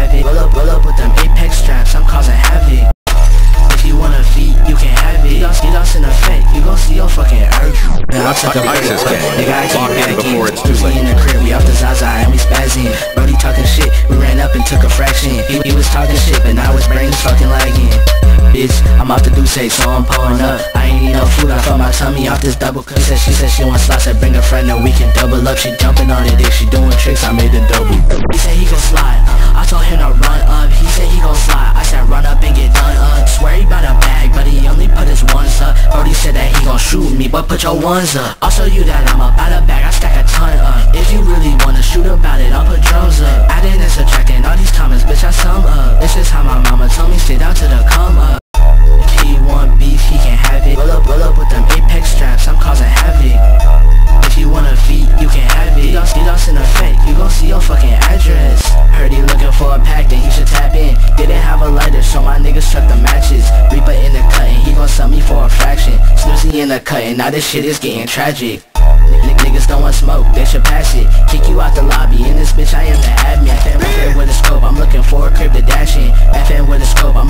have it. Roll up with them Apex straps, I'm causing havoc. If you want a feat, you can have it. You lost in effect, you gon' see your fucking earth. I'll take a break, nigga, I keep back before it's too late. in the crib, we off the Zaza and we spazzing. Brody talking shit, we ran up and took a fraction. He was talking shit, but now his brain is fucking lagging. Bitch, I'm off the Douce, so I'm pulling up. I ain't need no food, I felt my tummy off this double cup. She said she wants slots, I bring a friend and we can double up. She jumping on it, dick, she doing tricks, I made the double. He said he gon' slide, I told him to run up. He said he gon' slide, I said run up and get done up. Swear he bout a bag, but he only put his ones up. Brody said that he gon' shoot me, but put your ones up. I'll show you that I'm about a bag, I stack a ton up. If you really wanna shoot about it, I'll put drums up. Adding and subtracting all these comments, bitch, I sum up. It's just how my mama told me, sit down to the come up. If he want beef, he can have it. Roll up with them Apex straps, I'm causing havoc. If you want a feat, you can have it. You lost in effect, you gon' see your fucking address. Heard he looking for a pack, then he should tap in. Didn't have a lighter, so my niggas struck the matches. Reaper in the cut, and he gon' sell me for a fraction. Snoozy in the cut, and now this shit is getting tragic. Niggas don't want smoke, they should pass it. Kick you out the lobby, in this bitch I am the admin. FM with a scope, I'm looking for a crib to dash in. FM with a scope, I'm